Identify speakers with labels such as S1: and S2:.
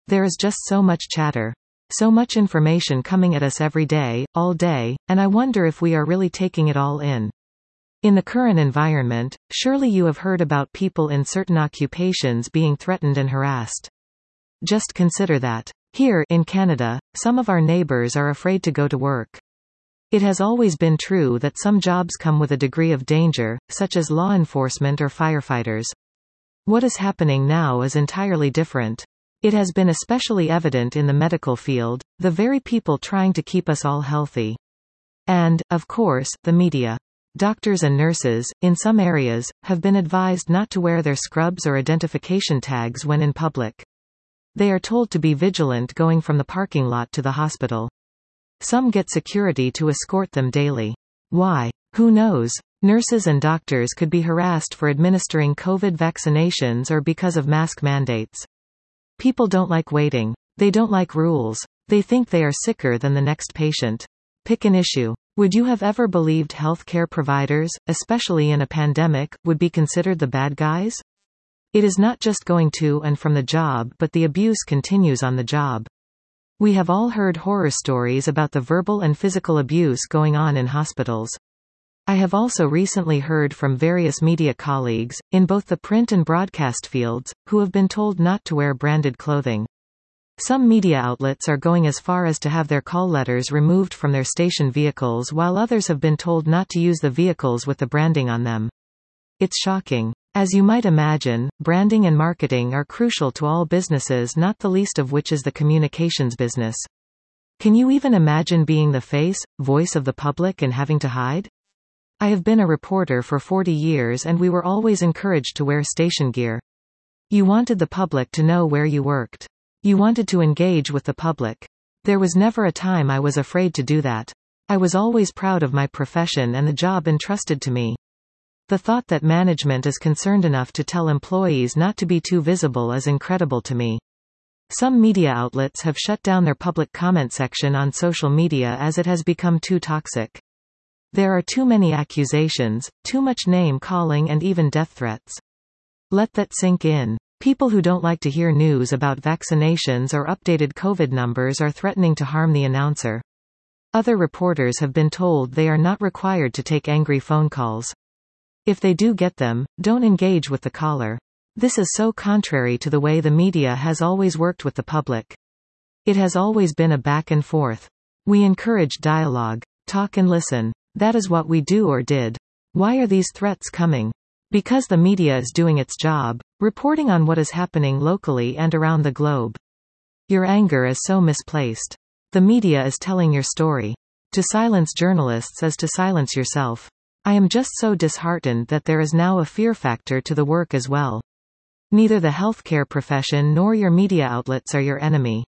S1: There is just so much chatter. So much information coming at us every day, all day, and I wonder if we are really taking it all in. In the current environment, surely you have heard about people in certain occupations being threatened and harassed. Just consider that. Here, in Canada, some of our neighbors are afraid to go to work. It has always been true that some jobs come with a degree of danger, such as law enforcement or firefighters. What is happening now is entirely different. It has been especially evident in the medical field, the very people trying to keep us all healthy. And, of course, the media. Doctors and nurses, in some areas, have been advised not to wear their scrubs or identification tags when in public. They are told to be vigilant going from the parking lot to the hospital. Some get security to escort them daily. Why? Who knows? Nurses and doctors could be harassed for administering COVID vaccinations or because of mask mandates. People don't like waiting. They don't like rules. They think they are sicker than the next patient. Pick an issue. Would you have ever believed healthcare providers, especially in a pandemic, would be considered the bad guys? It is not just going to and from the job, but the abuse continues on the job. We have all heard horror stories about the verbal and physical abuse going on in hospitals. I have also recently heard from various media colleagues, in both the print and broadcast fields, who have been told not to wear branded clothing. Some media outlets are going as far as to have their call letters removed from their station vehicles, while others have been told not to use the vehicles with the branding on them. It's shocking. As you might imagine, branding and marketing are crucial to all businesses, not the least of which is the communications business. Can you even imagine being the face, voice of the public and having to hide? I have been a reporter for 40 years and we were always encouraged to wear station gear. You wanted the public to know where you worked. You wanted to engage with the public. There was never a time I was afraid to do that. I was always proud of my profession and the job entrusted to me. The thought that management is concerned enough to tell employees not to be too visible is incredible to me. Some media outlets have shut down their public comment section on social media as it has become too toxic. There are too many accusations, too much name-calling and even death threats. Let that sink in. People who don't like to hear news about vaccinations or updated COVID numbers are threatening to harm the announcer. Other reporters have been told they are not required to take angry phone calls. If they do get them, don't engage with the caller. This is so contrary to the way the media has always worked with the public. It has always been a back and forth. We encourage dialogue. Talk and listen. That is what we do or did. Why are these threats coming? Because the media is doing its job, reporting on what is happening locally and around the globe. Your anger is so misplaced. The media is telling your story. To silence journalists is to silence yourself. I am just so disheartened that there is now a fear factor to the work as well. Neither the healthcare profession nor your media outlets are your enemy.